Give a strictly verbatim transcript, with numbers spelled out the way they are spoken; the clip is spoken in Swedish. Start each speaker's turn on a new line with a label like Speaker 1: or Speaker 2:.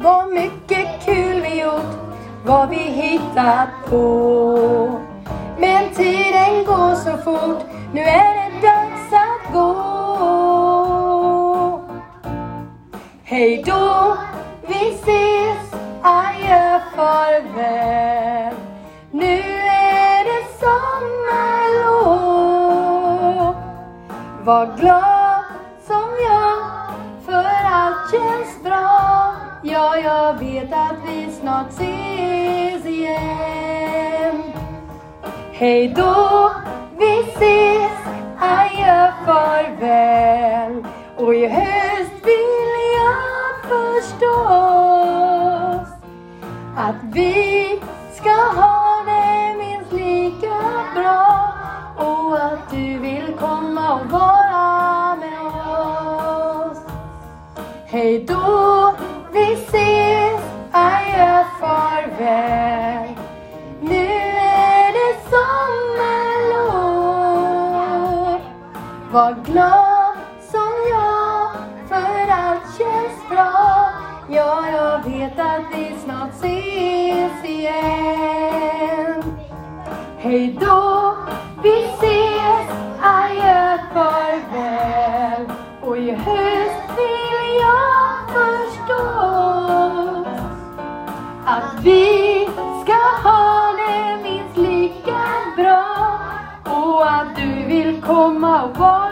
Speaker 1: Vad mycket kul vi gjort, vad vi hittat på. Men tiden går så fort, nu är det dags att gå. Hej då, vi ses, adjö, farväl. Nu är det sommarlov. Var glad som jag, för allt känns bra. Ja, jag vet att vi snart ses igen. Hej då, vi ses, adjö, farväl. Och i höst vill jag förstås att vi ska ha det minst lika bra. Och att du vill komma och vara med oss. Hej då, vi ses, adjö, farväl. Nu är det sommarlov. Var glad som jag, för allt känns bra. Ja, jag vet att vi snart ses igen. Hej då, vi ses, adjö, farväl. Och i höst vill jag förstå att vi ska ha det minst lika bra. Och att du vill komma och vara